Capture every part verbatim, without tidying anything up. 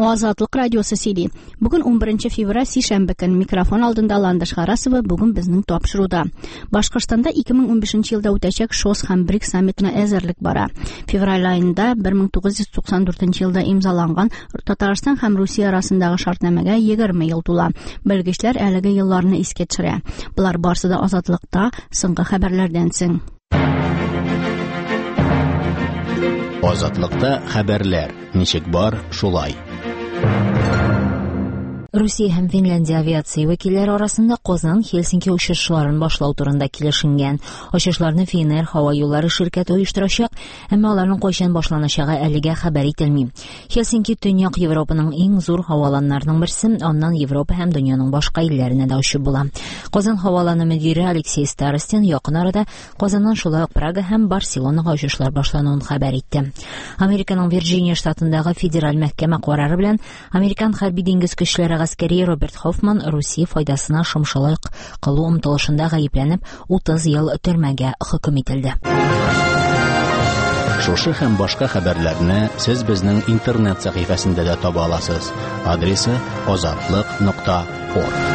Азатлык радиосы сөйли. Бүген он беренче февраль сишәмбе көн микрофон алдында Ландыш Харасова бүген безнең тапшыруда. Башкортстанда ике мең унбишенче елда үтәчәк ШОС һәм БРИКС саммитына әзерлек бара. Февраль айында бер мең тугыз йөз туксан дүртенче елда имзаланган Татарстан һәм Русия арасындагы шартнамәгә егерме ел тула. Белгечләр әлеге елларны искә төшерә. Булар барысы да Азатлыкта соңгы хәбәрләрдән соң. Азатлыкта хәбәрләр. Ничек бар, шулай. Русия һәм Финляндия авиация вәкилләре арасында Казан-Хельсинки очышларын башлау турында килешенгән. Очышларны ФНР һава юллары ширкәте оештырачак, әмма аларның кайчан башланачагы әлегә хәбәр ителми. Хельсинки Төньяк Европаның иң зур һаваланнарының берсе, аннан Европа һәм дөньяның башка илләренә дә очып була. Казан һаваланы мөдире Алексей Старостин якын арада Казаннан шулай ук Прага һәм Барселонага очышлар башлануын хәбәр итте. Американың Вирджиния штатындагы федераль мәхкәмә карары белән Американ хәрби диңгез көчләре гаскәри Роберт Хоффман Русия файдасына шымшылык кылу омтылышында гаепләнеп утыз ел төрмәгә хөкем ителде. Шушы һәм башка хәбәрләрне сез безнең интернет сәхифәсендә дә таба аласыз. Адресы азатлык нокта орг.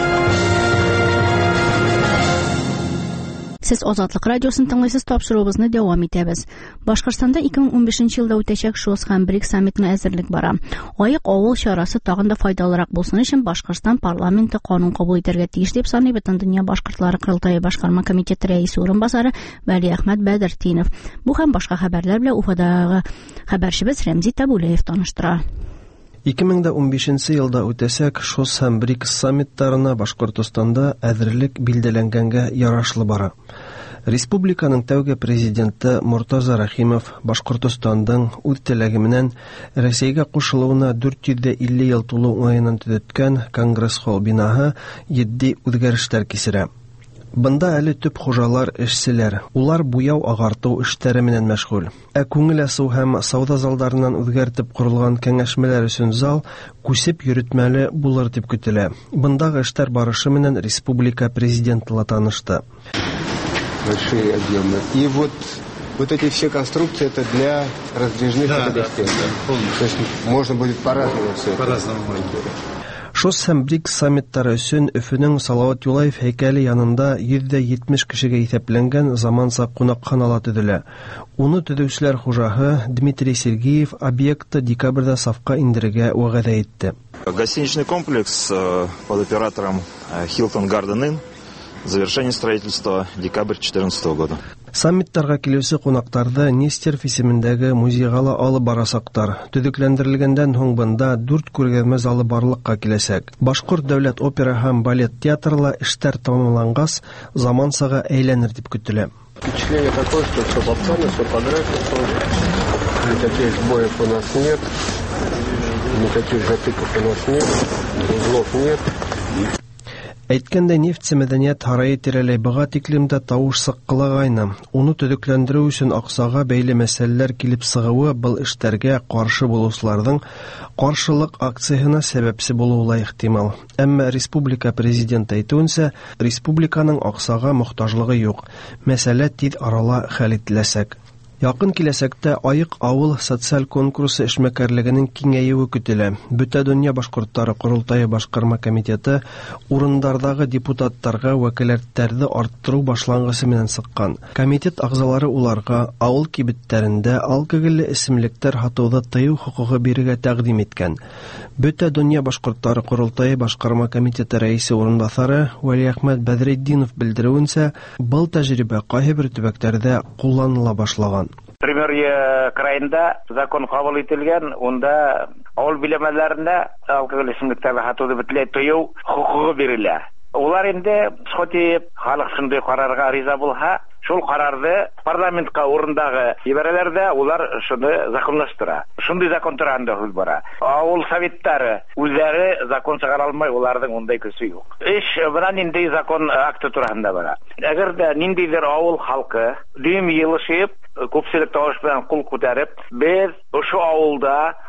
Сез Азатлык радиосын тыңлыйсыз, тапшыруыбызны дәвам итәбез. Башкортстанда ике мең унбишенче елда үтәчәк ШОС һәм БРИКС саммитына әзерлек бара. Аек авыл чарасы тагын да файдалырак булсын өчен Башкортстан парламенты канун кабул итәргә тиеш дип саный Бөтен дөнья башкортлары курултайы башкарма комитеты рәисе орынбасары Вәлиәхмәт Бәдертдинов. Бу һәм башка хәбәрләр белән Уфадагы хәбәрчебез Рәмзи Табулеев таныштыра. ике мең унбишенче елда үтәсәк ШОС һәм БРИКС саммиттарына Башкортстанда әзерлек билдәләнгәнгә ярашлы бара. Республиканың тәүге президенты Муртаза Рахимов Башкортстандың үз теләге менән Россиягә кушылуына дүрт йөз илле ел тулу уңаеннан төзеткән Конгресс-холл бинаһы җитди үзгәрешләр кичерә. Бында әле төп хуҗалар, эшчеләр, улар буяу агарту эшләре менән мәшгуль. Ә күңел асу һәм сауда залларынан үзгәртеп корылган кәңәшмәләр өчен зал күсеп йөртмәле булыр дип көтелә. Бындагы эшләр барышы менән республика президенты ла танышты. Большие объемы. И вот вот эти все конструкции это для раздвижных фотодиспенсеров. Да, да, то есть можно будет по-разному все это. По-разному можно. ШОС һәм БРИКС саммиттары өчен Өфөнең Салават Юлаев һәйкәле янында йөз җитмеш кешегә исәпләнгән заманса кунакханала төзелә. Уны төзүчеләр хуҗаһы Дмитрий Сергеев объектты декабрьдә сафка индерергә вәгъдә итте. Гостиничный комплекс под оператором Hilton Garden Inn. Завершение строительства декабрь две тысячи четырнадцатого года. Саммиттарга килүче кунакларда Нестеров исемендәге музейга алып барасактар. Төзекләндерелгәндән соң бында дүрт күргәзмә залы барлыкка киләчәк. Башкорт дәүләт опера һәм балет театрла эшләр тәмамлангас, замансага әйләнер дип көтелә. Впечатление такое, что все по плану, все по графику. Никаких сбоев у нас нет. Никаких затыков у нас нет. Узлов нет. Әйткәндәй, нефть мәдәният һарае тирәләй быга тиклемдә тавыш сыккылагайны. Уны төзекләндерү өчен аксага бәйле мәсьәләләр килеп сыгуы был эшләргә каршы булучыларның каршылык акциясына сәбәпсе булуы ихтимал. Әмма республика президенты әйтүенчә, республиканың аксага мохтаҗлыгы юк. Мәсьәлә тиз арала хәл ителәчәк. Якын киләчәктә Аек авыл социаль конкурсы эшмәкәрлегенең киңәюе көтелә. Бөтә дөнья башкортлары курултайы башкарма комитеты урындардагы депутаттарга вәкаләтләрне арттыру башлангычы менән сыккан. Комитет агзалары уларга авыл кибеттәрендә алкогольле эсемлектәр һатуды тыю хукугы бирергә тәкъдим иткән. Бөтә дөнья башкортлары курултайы башкарма комитеты рәисе орынбасары Вәлиәхмәт Бәдретдинов белдерүенчә, был тәҗрибә кайбер төбәкләрдә кулланыла башлаган. Приморье краенда закон кабул ителгән, онда авыл биләмәләрендә алкоголь эчемлекләрне һатуды бөтенләй тыю хукугы бирелә. Улар инде схоти халык шундый карарга риза булса, шул карарды парламентка урындагы ибарәләрдә улар шуны законлаштыра. Шундый закон торганда хәл бара. Авыл советтары үзләре закон чыгара алмай, уларның ондай көсе юк. Эш белән инде закон акты торганда бара. Әгәр дә ниндидер авыл халкы дүйм елышып, күпчелек тавыш белән кул күтәреп, без ошо авылда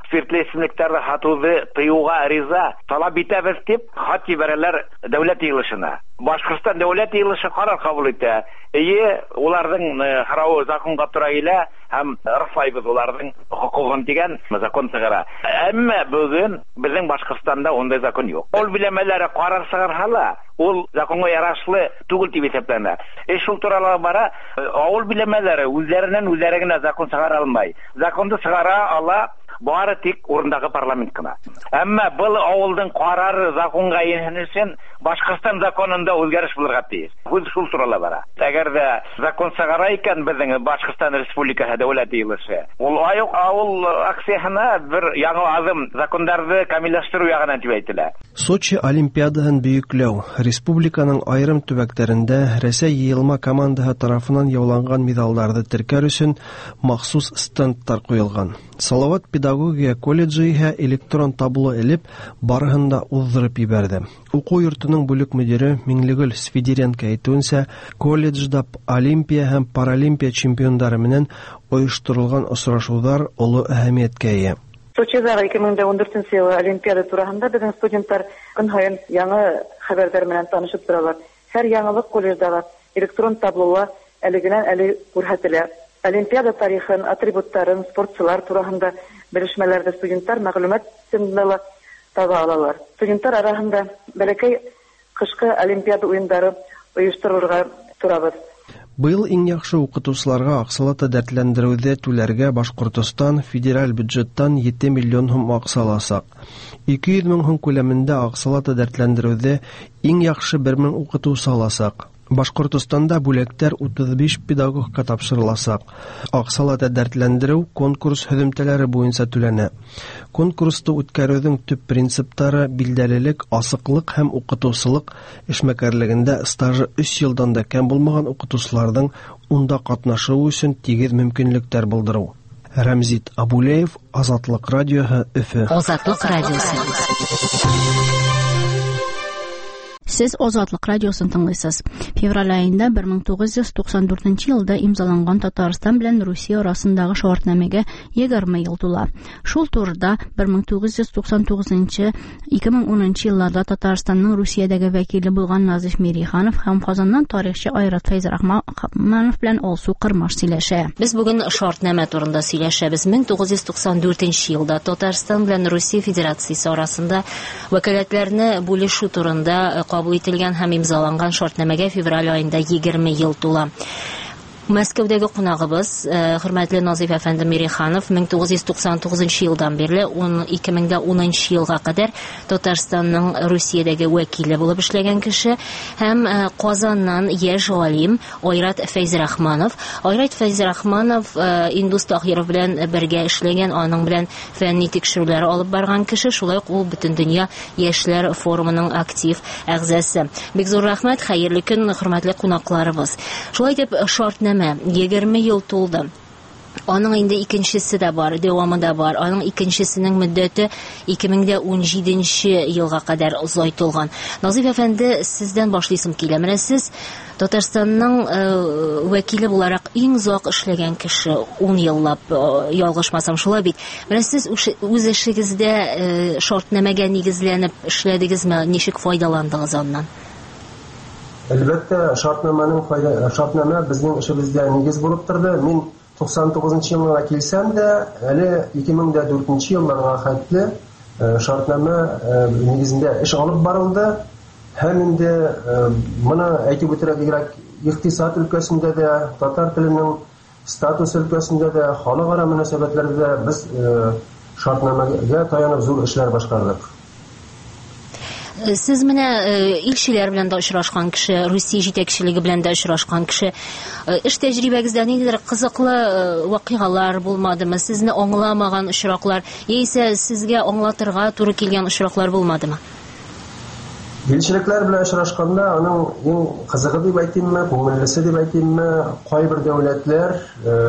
спиртле эчемлекләрне сатуды тыюга риза талап итәбез дип хат җибәрәләр дәүләт йыелышына. Башкортстан дәүләт йыелышы карар кабул итә. Әйе, уларның харауы законга туры килә һәм рәфайбыз уларның хукугын дигән закон чыгара. Әмма бүген безнең Башкортстанда ондай закон юк. Ул биләмәләре карар чыгарһалар, ул законга ярашлы түгел дип исәпләнә. Э шул туралы бара, авыл биләмәләре үзләреннән үзләре генә закон чыгара алмай. Законды чыгара ала бары тик урындагы парламент кына. Әмма бу авылдың карары законга янәсен Башкортстан законында үзгәреш булырга тиеш. Бу шул туралы бара. Әгәр дә закон чыгара икән безнең Башкортстан Республикасы дәүләт йыелышы, ул аяк авыл акциясына бер яңа адым законнарны камилләштерү ягына дип әйтелә. Сочи Олимпиадаһын бөекләү. Республиканың айрым төбәкләрендә Рәсәй йыелма командаһы тарафыннан яуланган медальләрне теркәр өчен махсус стендтар куелган. Салават педагогия колледжы иһә электрон табло элеп барыһын да уздырып ибәрде. Уку йортының бүлек мөдире Миңлегөл Свидеренко әйтүенсә, колледжда Олимпия һәм Паралимпия чемпионнары менән оештырылган очрашулар олы әһәмияткә ия. Сочида ике мең ундүртенче елы Олимпиада турында безнең студентлар көн һайын яңа хәбәрләр белән танышып торалар. Һәр яңалык колледжда электрон таблола әлегенән-әле күрһәтелә. Олимпиада тарихын, атрибуттарын, спортчылар турында белешмәләрдә студентлар мәгълүмат сынлыла таба алалар. Студентлар арасында бәләкәй кышкы Олимпиада уеннары оештырырга турабыз. Быел иң яхшы укытучыларга аксалата дәртләндерүдә түләргә Башкортстан федераль бюджеттан җиде миллион сум акча алачак. ике йөз мең сум күләмендә аксалата дәртләндерүдә иң яхшы бер мең укытучы алачак. Башкортстанда бүләктәр утыз биш педагогка тапшырылачак. Аксалата дәртләндерү конкурс һөҗүмтәләре буенча түләнә. Конкурсты үткәрүнең төп принциплары билдәлелек, асыклык һәм укытучылык эшмәкәрлегендә стажы өч елдан да кәм булмаган укытучыларның унда катнашуы өчен тигез мөмкинлекләр булдыру. Рамзит Абулеев, Азатлык радиоһы, Өфе. Азатлык радиосы. Сез Азатлык радиосын тыңлыйсыз. Февраль айында бер мең тугыз йөз туксан дүртенче елда имзаланган Татарстан белән Русия арасындагы шартнамәгә егерме ел тула. Шул турыда бер мең тугыз йөз туксан тугызынчы - ике мең унынчы елларда Татарстанның Русиядәге вәкиле булган Назиф Мириханов һәм Казаннан тарихчы Айрат Фәйзрахманов белән Алсу Кырмаш сөйләшә. Без бүген шартнамә турында сөйләшәбез. мең тугыз йөз туксан дүртенче елда Татарстан белән Русия Федерациясе арасында вәкаләтләрне бүлешү турында кабул ителгән һәм имзаланган шартнамәгә февраль айында егерме ел тула. Мәскәүдәге кунагыбыз, хөрмәтле Назиф әфәнде Мириханов, мең тугыз йөз туксан тугызынчы елдан бирле ике мең унынчы елга кадәр Татарстанның Русиядәге вәкиле булып эшләгән кеше һәм Казаннан яшь галим Айрат Фәйзрахманов. Айрат Фәйзрахманов Индус Таһиров белән бергә эшләгән, аның белән фәнни тикшерүләр алып барган кеше, шулай ук ул бөтен дөнья яшьләр форумының актив әгъзасы. Бик зур рәхмәт, хәерле көн, хөрмәтле кунакларыбыз. Шулай дип шартнамә егерме ел тулды. Аның инде икенчесе дә бар, дәвамы да бар. Аның икенчесенең мөддәте ике мең унҗиденче елга кадәр озайтылган. Назиф әфәнде, сездән башлыйсым килә. Менә сез Татарстанның э, вәкиле буларак иң озак эшләгән кеше, ун еллап, э, ялгышмасам шулай бит. Менә сез үз эшегездә э, шартнамәгә нигезләнеп эшләдегезме, ничек файдаландыгыз аннан? Әлбәттә, шартнаманың файда, шартнама безнең эшебездә нигез булып торды. Мин туксан тугызынчы елга килсәм дә, әле ике мең дүртенче елларга хәтле шартнама нигезендә эш алып барылды. Һәм инде моны әйтеп үтәргә икътисад өлкәсендә дә, татар теленең статус өлкәсендә дә, халыкара мөнәсәбәтләрдә дә без шартнамага таянып зур эшләр башкардык. Сез менә илчеләр белән дә очрашкан кеше, Русия җитәкчелеге белән дә очрашкан кеше. Эш тәҗрибәгездә ниндидер кызыклы вакыйгалар булмадымы? Сезне аңламаган очраклар, яисә сезгә аңлатырга туры килгән очраклар булмадымы? Илчелекләр белән очрашканда аның иң кызыгы дип әйтимме, күңеллесе дип әйтимме, кайбер дәүләтләр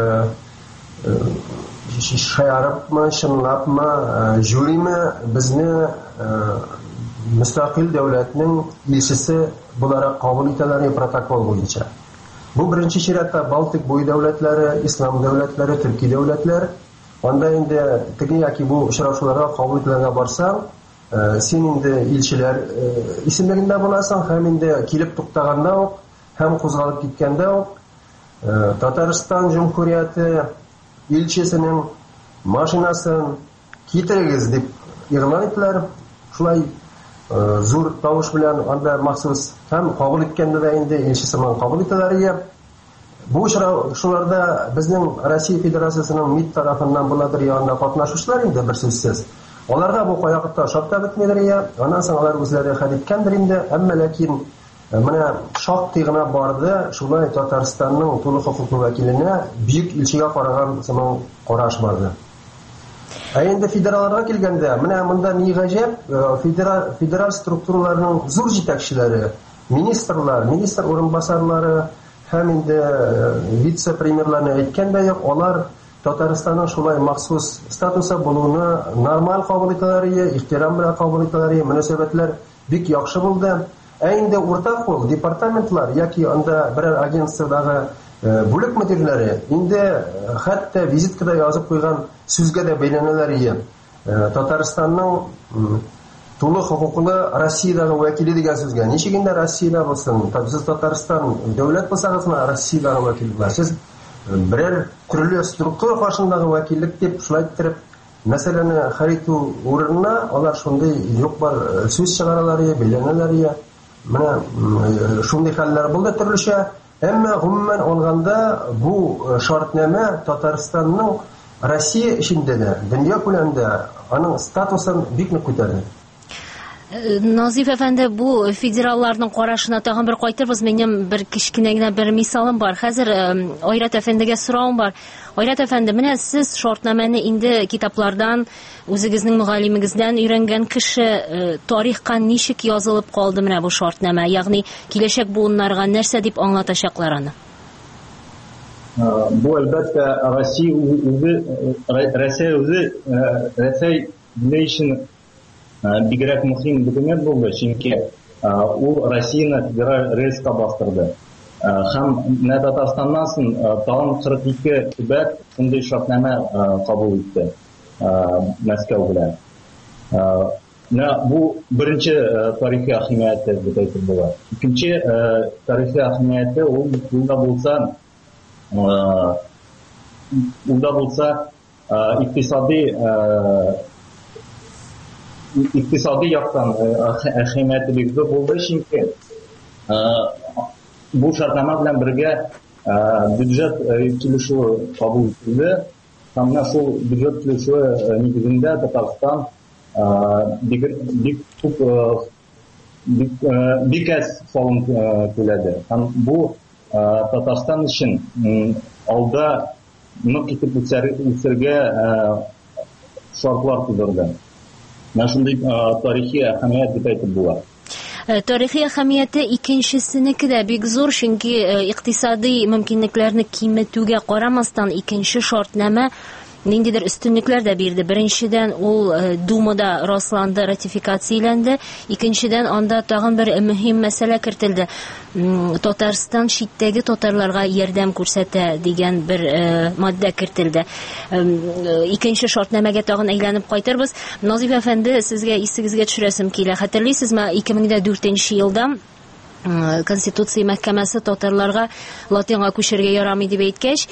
шаярыпмы, чынлапмы, җүриме безне müstakil dövlətinin ilçisi bularaq qabul iteləni protokol boyunca. Bu birinci şiratda Baltik boyu dövlətləri, İslam dövlətləri, Türkiye dövlətləri Анда инде теге яки бу очрашуларга кабул ителгәнгә барсаң, син инде илчеләр исемлегендә буласың, һәм инде килеп туктаганда ук, һәм кузгалып киткәндә ук Татарстан Җумһурияте илчесенең машинасын китерегез дип игълан иттеләр. Шулай зур тавыш белән анда махсус һәм кабул иткәндә дә инде илчесен кабул итәләр. Бу очрашуларда безнең Россия Федерациясының МИД тарафыннан буладыр янында катнашучылар инде бер сүзсез. Аларга бу каякытта ошап та бетмәдер я. Аннан соң алар үзләре хәдиткәндер инде, әмма ләкин менә шактый гына барды, шулай Татарстанның тулы хокуклы вәкиленә бик илчегә караган сыман караш барды. Ә инде федералларга килгәндә, менә монда ни гаҗәп, федераль федераль структураларның зур җитәкчеләре, министрлар, министр урынбасарлары һәм инде вице-премьерларны әйткәндә юк, алар Татарстанның шулай махсус статусы булуны нормаль кабул итәләр, ихтирам белән кабул итәләр, мөнәсәбәтләр бик яхшы булды. Ә инде уртак кул департаментлар яки анда берәр агентстводагы бүлек мөдирләре инде хәтта визиткада язып куйган сүзгә дә бәйләнәләр иде. Татарстанның тулы хокуклы Россиядагы вәкиле дигән сүзгә. Ничек инде Россиядә булсын? Сез Татарстан дәүләт булсагызмы, Россиядагы вәкил буласыз. Сез берәр төрле структура каршындагы вәкиллек дип шулай иттереп мәсьәләне хәл итү урынына алар шундый юк бар сүз чыгаралар, бәйләнәләр. Менә шундый хәлләр булды төрлечә. Әмма гомумән алганда бу шартнамә Татарстанның Россия эчендә дә, дөнья күләмендә аның статусын бик нык күтәрде. Назиф әфәнде, бу федералларның карашына тагын бер кайтырбыз. Минем бер кичкенә генә бер мисалым бар. Хәзер Айрат әфәндегә сораум бар. Айрат әфәнде, менә сез шартнамәне инде китаплардан, үзегезнең мөгаллимегездән өйрәнгән кеше, тарихка ничек язылып калды менә бу шартнамә? Ягъни киләчәк буыннарга нәрсә дип аңлатачаклар аны? Бу әлбәттә Россия үзе, Россия үзе, Россия белән бигрәк мөһим документ булды, чөнки ул Россияны федераль рейска бастырды. Һәм менә Татарстаннан соң тагын кырык ике төбәк шундый шартнамә кабул итте Мәскәү белән. Менә бу беренче тарихи әһәмияте дип әйтеп була. Икенче тарихи әһәмияте ул булда булса, булда булса икътисади икътисади яктан әһәмияте бик зур булды, чөнки бу шартнама белән бергә бюджет килешүе кабул ителде. Һәм менә шул бюджет килешүе нигезендә Татарстан бик күп бик әз салым түләде. Һәм бу Татарстан өчен алда нык итеп үсәргә шартлар тудырды. Менә шундый тарихи әһәмият дип әйтеп була. Тарихи әһәмияте икенчесенеке дә бик зур, чөнки икътисади мөмкинлекләрне киметүгә карамастан икенче шартнамә ниндидер өстенлекләр дә бирде. Беренчедән ул Думада расланды, ратификацияләнде. Икенчедән анда тагын бер мөһим мәсьәлә кертелде. Татарстан читтәге татарларга ярдәм күрсәтә дигән бер мадда кертелде. Икенче шартнамәгә тагын әйләнеп кайтырбыз. Назиф әфәнде, сезгә исегезгә төшерәсем килә. Хәтерлисезме, ике мең дүртенче елда Конституция мәхкәмәсе татарларга латинга күчәргә ярамый дип әйткәч,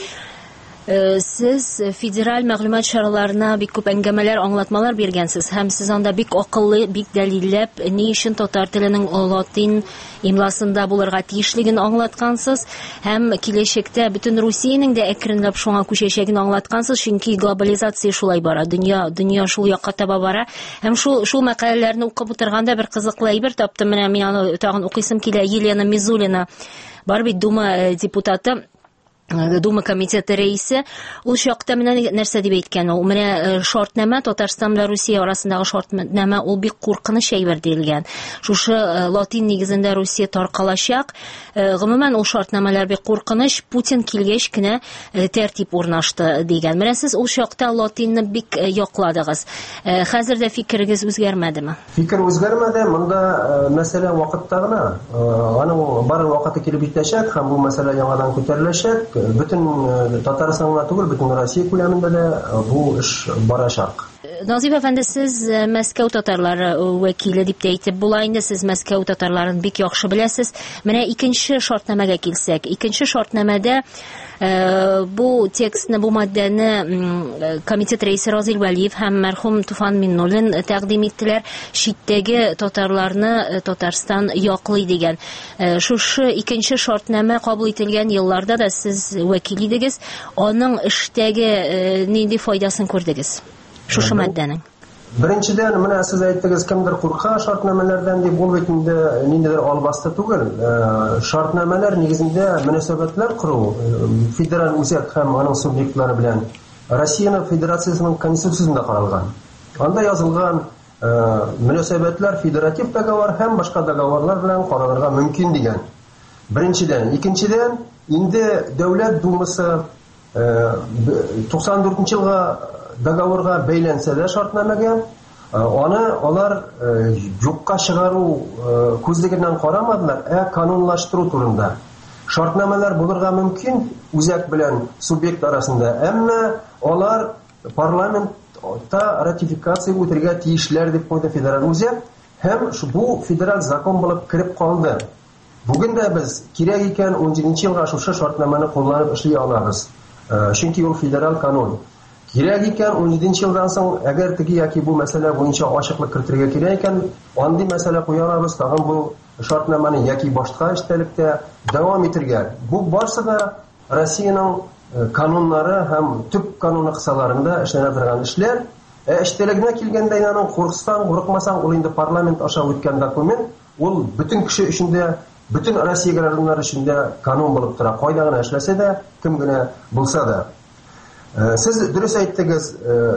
сез федераль мәгълүмат чараларына бик күп әңгәмәләр, аңлатмалар биргәнсез, һәм сез анда бик акыллы, бик дәлилләп, ни өчен татар теленең латин имласында булырга тиешлеген аңлаткансыз, һәм киләчәктә бөтен Русиянең дә әкренләп шуңа күчәчәген аңлаткансыз, чөнки глобализация шулай бара, дөнья дөнья шул якка таба бара. Һәм шул шул мәкаләләрне укып утырганда бер кызыклы әйбер таптым. Менә мин аны тагын укыйсым килә. Елена Мизулина бар бит, Дума депутаты, Дума комитеты рәисе. Ул чакта менә нәрсә дип әйткән, ул менә шартнама Татарстан белән Русия арасындагы шартнама ул бик куркыныч әйбер диелгән. Шушы латин нигезендә Русия таркалачак. Гомумән ул шартнамалар бик куркыныч, Путин килгәч кенә тәртип урнашты дигән. Менә сез ул чакта латинны бик якладыгыз. Хәзер дә фикерегез үзгәрмәдеме? Фикер үзгәрмәде. Монда мәсьәлә вакытта гына. Аның бар вакыты килеп җитәчәк һәм бу мәсьәлә яңадан күтәреләчәк. бөтен Татарстанга түгел, бөтен Россия күләмендә дә бу эш барачак. Назиф әфәнде, сез Мәскәү татарлары вәкиле дип тә әйтеп була инде, сез Мәскәү татарларын бик яхшы беләсез. Менә икенче шартнамәгә килсәк, икенче шартнамәдә бу текстны, бу маддәне комитет рәисе Разил Вәлиев һәм мәрхүм Туфан Миннуллин тәкъдим иттеләр, читтәге татарларны Татарстан яклый дигән. Шушы икенче шартнамә кабул ителгән елларда да сез вәкил идегез, аның эштәге нинди файдасын күрдегез? Шушы маддәнең. Беренчедән, менә сез әйттегез, кемдер курка шартнамәләрдән дип, ул бит инде ниндидер албасты түгел. Шартнамәләр нигезендә мөнәсәбәтләр кору федераль үзәк һәм аның субъектлары белән Россияның Федерациясының Конституциясында каралган. Анда язылган мөнәсәбәтләр федератив договор һәм башка договорлар белән каралырга мөмкин дигән. Беренчедән, икенчедән, инде Дәүләт Думасы туксан дүртенче елга договорга бәйләнсә дә шартнамәгә, аны алар юкка чыгару күзлегеннән карамадылар, ә канунлаштыру турында. Шартнамәләр булырга мөмкин үзәк белән субъект арасында, әмма алар парламентта ратификация үтәргә тиешләр дип куйды федераль үзәк, һәм бу федераль закон булып кирип калды. Бүген дә без кирәк икән ун җиденче елга шушы шартнамәне кулланып эшли алабыз. Чөнки ул федераль канун. Кирәк икән ун җиденче елдан соң, әгәр теге яки бу мәсьәлә буенча ачыклык кертергә кирәк икән, андый мәсьәлә куябыз, тагын бу шартнаманы яки башка эштәлектә дәвам итәргә. Бу барсы да Россиянең кануннары һәм төп канун кысаларында эшләнә торган эшләр. Ә эштәлегенә килгәндә, аның курыксаң, курыкмасаң, ул инде парламент аша үткән документ, ул бөтен кеше өчен дә, бөтен Россия гражданнары өчен дә канун булып тора. Кайда гына эшләсә дә, кем генә булса да. Сез дөрес әйттегез,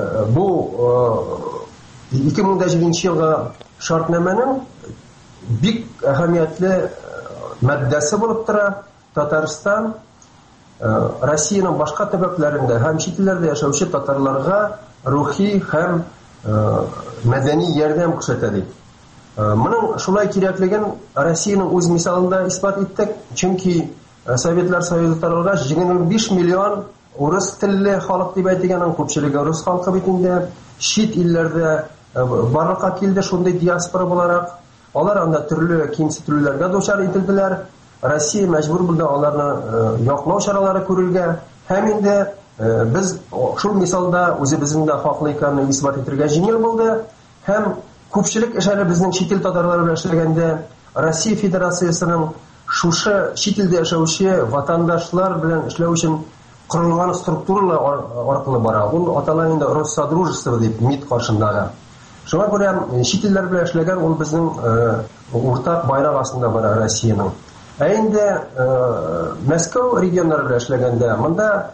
бу ике мең җиденче елга шартнамәнең бик әһәмиятле маддәсе булып тора. Татарстан Россиянең башка төбәкләрендә һәм чит илләрдә яшәүче татарларга рухи һәм мәдәни ярдәм күрсәтә ди. Моның шулай кирәклеген Россиянең үз мисалында исбат иттек, чөнки Советлар Союзы таралгач егерме биш миллион урыс телле халык дип әйтгәннең күпчелеге рус халкы бит инде чит илләрдә барлыкка килде, шундый диаспора буларак. Алар анда төрле кимсетүләргә дучар ителделәр. Россия мәҗбүр булды аларны яклау чаралары күрергә. Һәм инде без шул мисалда үзебезнең дә хаклы икәнне исбат итәргә җиңел булды. Һәм күпчелек эшләре безнең чит ил татарлары белән эшләгәндә Россия Федерациясының шушы чит илдә яшәүче ватандашлар белән эшләү өчен корылган структуралар аркылы бара. Ул аталган инде Россодружество дип МИД каршындагы. Шуңа күрә чит илләр белән эшләгән ул безнең уртак байрак астында бара Россиянең. Ә инде Мәскәү регионнары белән эшләгәндә, монда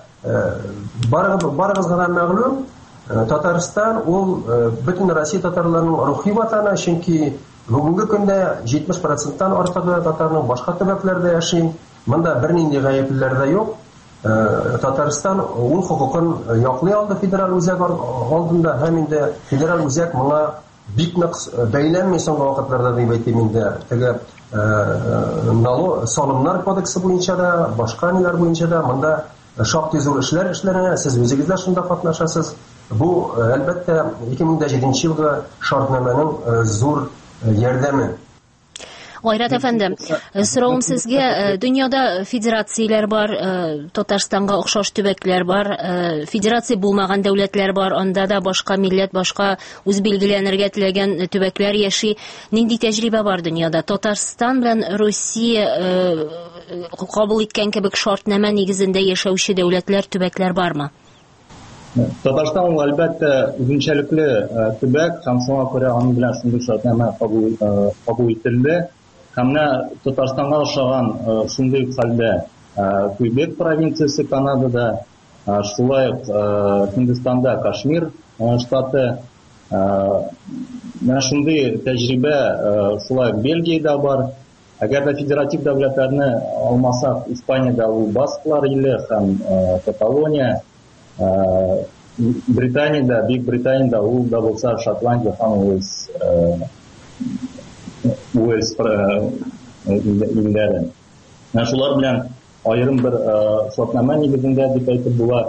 барыгыз гына мәгълүм, Татарстан ул бөтен Россия татарларының рухи ватаны, чөнки бүгенге көндә җитмеш проценттан артыгы татарның башка төбәкләрдә яши. Монда бернинди гаеплеләр дә юк. Татарстан ул хукукын яклый алды федераль үзәк алдында, һәм инде федераль үзәк моңа бик нык бәйләнми соңгы вакытларда дип әйтим инде. Теге налог салымнар кодексы буенча да, башка ниләр буенча да монда шактый зур эшләр эшләнә. Сез үзегез дә шунда катнашасыз. Бу әлбәттә ике мең җиденче елгы шартнамәнең зур ярдәме. Гайрат әфәнде, соравым сезгә, дөньяда федерацияләр бар, Татарстанга охшаш төбәкләр бар, федерация булмаган дәүләтләр бар, анда да башка милләт, башка үз билгеләнергә теләгән төбәкләр яши. Нинди тәҗрибә бар дөньяда? Татарстан белән Россия кабул иткән кебек шартнама нигезендә яшәүче дәүләтләр, төбәкләр бармы? Татарстан әлбәттә үзенчәлекле төбәк, һәм шуңа күрә аның белән шундый шартнама кабул ителде. Һәм Татарстанга охшаган шундый хәлдә Квебек провинциясе Канадада, шулай ук Һиндстанда Кашмир штаты, менә шундый тәҗрибә шулай ук Бельгиядә бар. Әгәр дә федератив дәүләтләрне алмасак, Испаниядә ул басклар иле һәм Каталония, Британиядә, Бик Британиядә ул да булса Шотландия һәм Уэльс Уэльс илләре. Шулар белән аерым бер шартнама нигезендә дип әйтеп була,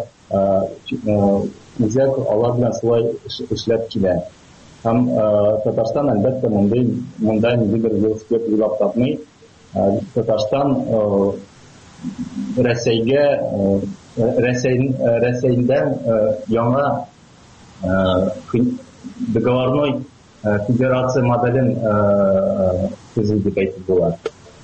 үзәк алар белән шулай эшләп килә. Һәм Татарстан әлбәттә мондай мондай нигездер велосипед уйлап тапмый. Татарстан Рәсәйгә Рәсәйдән яңа договорной федерация моделен төзү дип әйтеп була.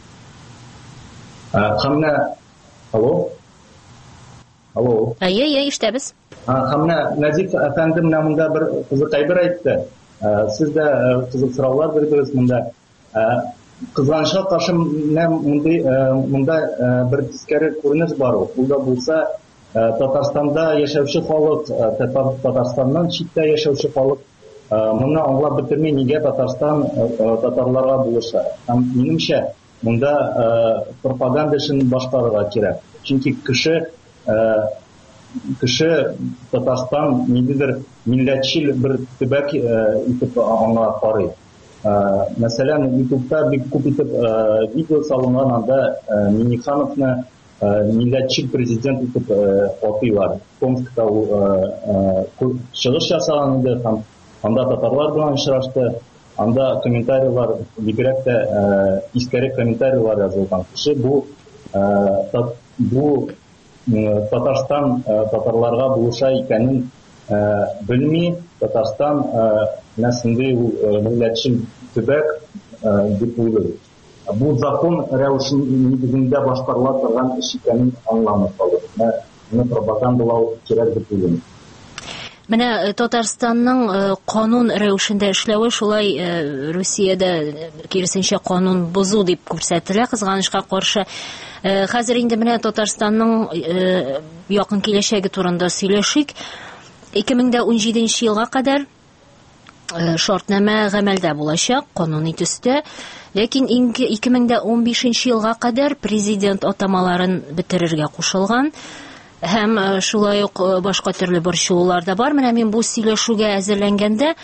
Хамна, алло, алло. Әйе, әйе, ишетәбез. Хамна, Назиф әфәнде менә монда бер кызык әйбер әйтте. Сез дә кызык сораулар бирдегез монда. Кызганычка каршы монда бер тискәре күренеш бар. Ул да булса, Татарстанда яшәүче халык, Татарстаннан читтә яшәүче халык моны аңлап бетермәй, нигә Татарстан татарларга булыша. Һәм минемчә, монда пропаганда эшен башкарырга кирәк. Чөнки кеше кеше Татарстан нидер милләтчил бер төбәк итеп аңа карый. Мәсәлән, YouTube'та бик күп итеп видео салынган, анда Миннихановны милләтчил президент итеп атыйлар. Томскта ул чыгыш ясаган иде, һәм анда татарлар белән очрашты. Анда комментарийлар, бигрәк тә искәре комментарийлар язылган. Кеше бу бу Татарстан татарларга булыша икәнен белми, Татарстан нәсендә милләтчил төбәк дип уйлый. Бу закон рәвешен нигезендә башкарыла торган эш икәнен аңламый калды. Моны пропагандалау кирәк дип уйлыйм. Менә Татарстанның канун рәвешендә эшләве шулай Русиядә киресенчә канун бозу дип күрсәтелә, кызганычка каршы. Хәзер инде менә Татарстанның якын киләчәге турында сөйләшик. ике мең дә унҗиденче елга кадәр шартнама гамәлдә булачак, кануни төстә. Ләкин ике мең дә унбишенче елга кадәр президент атамаларын бетерергә кушылган. Һәм шулай ук башка төрле борчулар да бар. Менә мин бу сөйләшүгә әзерләнгәндә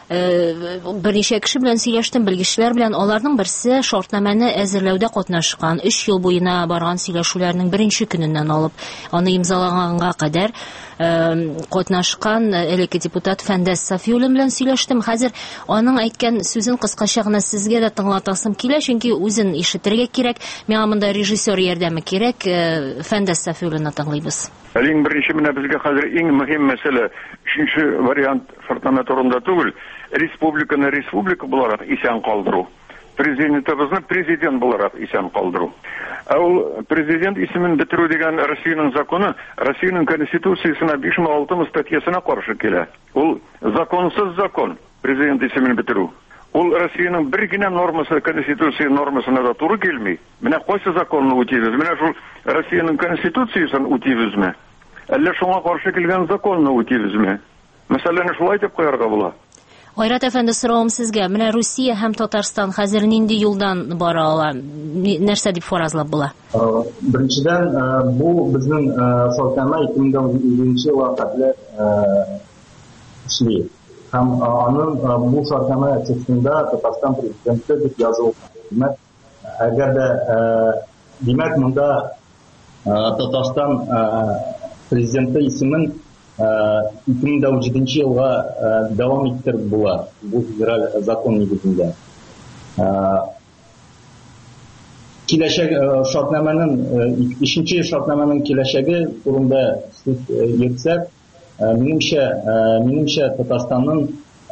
берничә кеше белән сөйләштем, белгечләр белән. Аларның берсе шартнаманы әзерләүдә катнашкан, өч ел буена барган сөйләшүләрнең беренче көненнән алып, аны имзалаганга кадәр катнашкан элекке депутат Фәндәс Сафиуллин белән сөйләштем. Хәзер аның әйткән сүзен кыскача гына сезгә дә тыңлатасым килә, чөнки үзен ишетергә кирәк. Миңа монда режиссер ярдәме кирәк. Фәндәс Сафиуллинны тыңлыйбыз. Әлең беренче менә безгә хәзер иң мөһим мәсьәлә, өченче вариант шартнама турында түгел, республиканы республика буларак исән калдыру. Президентыбызны президент буларак исән калдыру. Ул президент исемен бетерү дигән Россиянең законы, Россиянең конституциясенә биш мең алты статьясына каршы килә. Ул законсыз закон, президент исемен бетерү. Ул Россиянең бер генә нормасы, конституция нормасына да туры килми. Менә кайсы законны үтибез? Менә шул Россиянең конституциясын үтибезме? Әллә шуңа каршы килгән законны үтибезме? Мәсьәләне шулай дип куярга була. Айрат әфәнде, соравым сезгә, менә Русия һәм Татарстан хәзер нинди юлдан бара ала? Нәрсә дип фаразлап була? Беренчедән, бу безнең шартнама ике мең дә унҗиденче елга кадәр эшли. Һәм аның бу шартнама текстында Татарстан президенты дип язылган. Әгәр дә димәк монда Татарстан президенты исемен ике мең дә унҗиденче елга дәвам иттереп була, бу федераль закон нигезендә. Киләчәк шартнаманың, икенче шартнаманың киләчәге турында сүз йөртсәк, минемчә, минемчә Татарстанның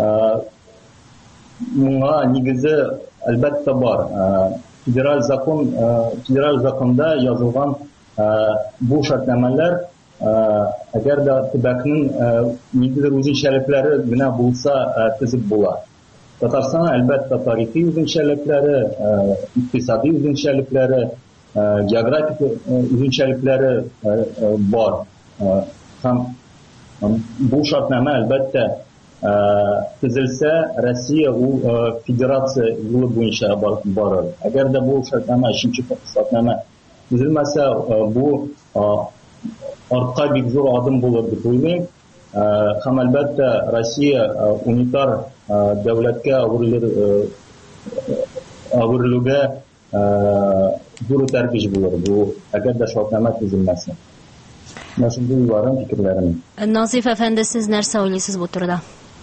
моңа нигезе әлбәттә бар. Федераль закон, федераль законда язылган бу шартнамалар, әгәр дә төбәкнең нигезе үзенчәлекләре генә булса төзеп була. Татарстан әлбәттә тарихи үзенчәлекләре, икътисади үзенчәлекләре, географик үзенчәлекләре бар. Һәм бу шартнама әлбәттә төзелсә, Россия ул федерация юлы буенча барыр. Әгәр дә бу шартнама, өченче шартнама төзелмәсә, бу артка бик зур адым булыр дип уйлыйм. Һәм әлбәттә Россия унитар дәүләткә әверелүгә зур тәрбиш булыр бу әгәр дә шартнама төзелмәсә. Nasıl duyularım, fikirlerim. Nazif Efendi, siz нәрсә уйлыйсыз бу турыда?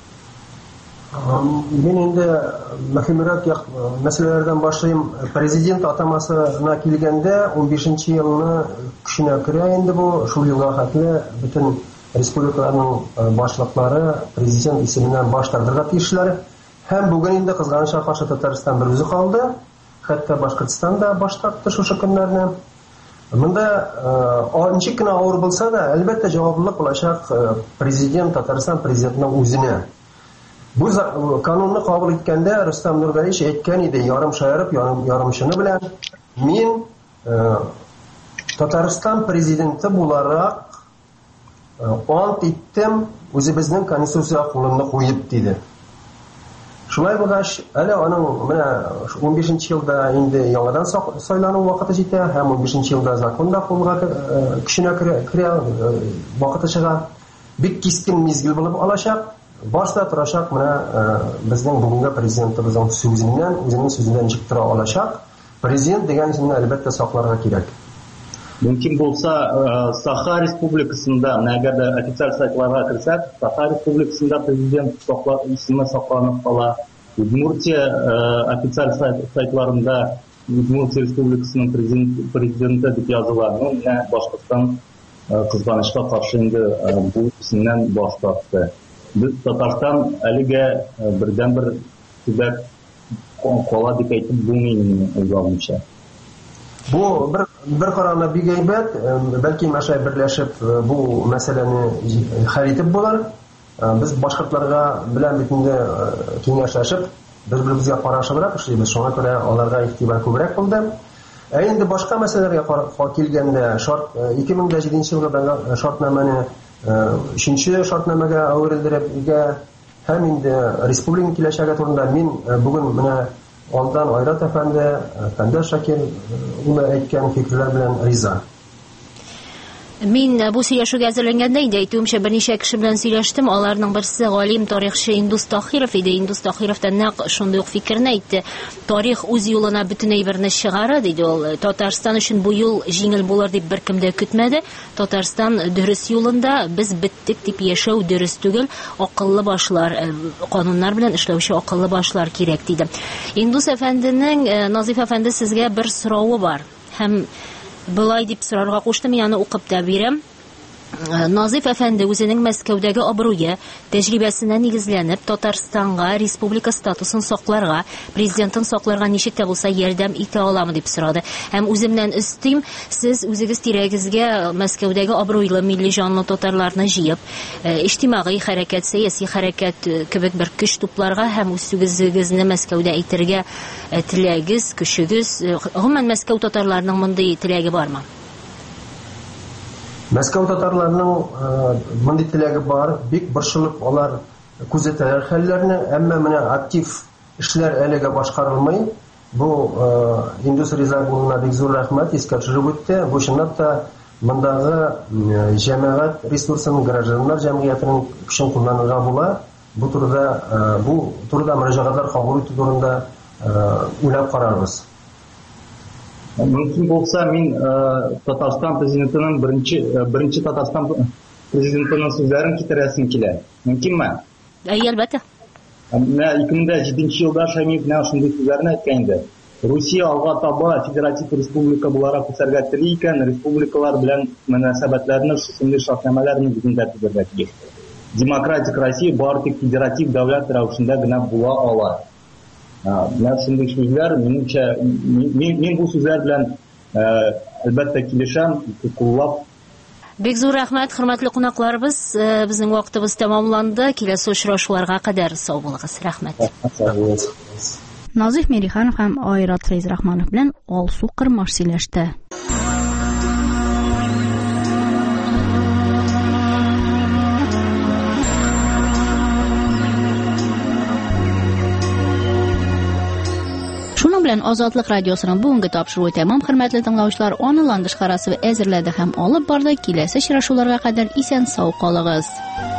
Мен инде мөһимрәк мәсьәләләрдән башлыйм. Президент атамасына килгәндә он бишенче елны көченә керә инде бу. Шул елга хәтле бөтен республикаларның башлыклары президент исеменнән баш тартырга тиешләр. Һәм бүген инде кызганычка каршы Татарстан бер үзе калды. Хәтта Башкортстан да баш тартты шушы көннәрне. Монда ничек кенә авыр булса да, әлбәттә җаваплылык булачак президент, Татарстан президентының үзенә. Бу канунны кабул иткәндә Рөстәм Нургалиевич әйткән иде, ярым шаярып, ярымчыны белән, мин Татарстан президенты буларак ант иттем, үзебезнең конституция кулына куеп диде. Шулай булгач, әле аның менә он бишенче елда инде яңадан сайлану вакыты җитә, һәм он бишенче елда законда кулга көченә керә вакыты чыга. Бик кискен мизгел булып алачак. Башта торачак менә безнең бүгенге президентыбызның сүзеннән, үзенең сүзеннән ничек тора алачак. Президент дигән исемне әлбәттә сакларга кирәк. Мөмкин булса, Саха Республикасында, әгәр дә официаль сайтларга керсәк, Саха Республикасында президент исеме сакланып кала. Удмуртия официаль сайтларында Удмуртия Республикасының президенты дип языла. Ну, менә Башкортстан кызганычка каршы инде бу исемнән баш тартты. Без Татарстан әлегә бердән-бер төбәк кала дип әйтеп булмый үзләренчә. Бу бер бер карарны бик әйбәт, бәлки мәшәй берләшеп бу мәсьәләне хәл итеп булыр. Без башкортларга белән бит инде киңәшләшеп, бер-беребезгә карашыбрак эшлибез, шуңа күрә аларга игътибар күбрәк булды. Ә инде башка мәсьәләләргә килгәндә, шарт ике мең җиденче елда шартнаманы өченче шартнамага әверелдерергә һәм инде республика киләчәге турында мин бүген менә алдан Айрат әфәнде, Фәндәс Шакир улы әйткән фикерләр белән риза. Мин бу сөйләшүгә әзерләнгәндә инде әйтүемчә берничә кеше белән сөйләштем. Аларның берсе галим, тарихчы Индус Тахиров иде. Индус Тахиров та нәкъ шундый ук фикерне әйтте. Тарих үз юлына бөтенләй берне чыгара диде ул. Татарстан өчен бу юл җиңел булыр дип беркем дә көтмәде. Татарстан дөрес юлында, без беттек дип яшәү дөрес түгел. Акыллы башлар, кануннар белән эшләүче акыллы башлар кирәк диде. Индус әфәнденең, Назиф әфәнде, сезгә бер соравы бар. Һәм Былай дип сорарга куштым, яны укып та бирәм. Назиф әфәнде үзенең Мәскәүдәге абруе, тәҗрибәсенә нигезләнеп, Татарстанга республика статусын сакларга, президентын сакларга ничек тә булса ярдәм итә аламы дип сорады. Һәм үземнән өстим, сез үзегез тирәгезгә Мәскәүдәге абруйлы милли җанлы татарларны җыеп, иҗтимагый хәрәкәт, сәяси хәрәкәт кебек бер көч тупларга һәм үз сүзегезне Мәскәүдә әйтергә теләгез, көчегез, гомумән Мәскәү татарларының мондый теләге бармы? Мәскәү татарларының мондый теләге бар, бик борчылып алар күзәтәләр хәлләрне, әмма менә актив эшләр әлегә башкарылмый. Бу Индус Ризагулына бик зур рәхмәт, искә төшереп үтте. Бу чынлап та мондагы җәмәгать ресурсын, гражданнар җәмгыятенең көчен кулланырга була. Бу турыда бу турыда мөрәҗәгатьләр кабул итү турында уйлап карарбыз. Мөмкин булса, мин Татарстан президентының беренче беренче Татарстан президентының сүзләрен китерәсем килә. Мөмкинме? Әлбәттә. Менә ике мең җиденче елда Шәймиев менә шундый сүзләрне әйткән иде. Русия алга таба федератив республика буларак үсәргә тели икән, республикалар белән мөнәсәбәтләрне шундый шартнамалар нигезендә төзергә тиеш. Демократик Россия бары тик федератив дәүләт рәвешендә генә була ала. Менә шундый сүзләр, минемчә, мин бу сүзләр белән әлбәттә килешәм, куллап. Бик зур рәхмәт, хөрмәтле кунакларыбыз. Безнең вакытыбыз тәмамланды. Киләсе очрашуларга кадәр сау булыгыз. Рәхмәт. Назиф Мириханов һәм Айрат Фәйзрахманов белән Алсу Кырмаш сөйләште. Шуның белән Азатлык радиосының бүгенге тапшыруы тәмам, хөрмәтле тыңлаучылар. Аны Ландыш карасы әзерләде һәм алып барды. Киләсе очрашуларга кадәр исән сау калыгыз.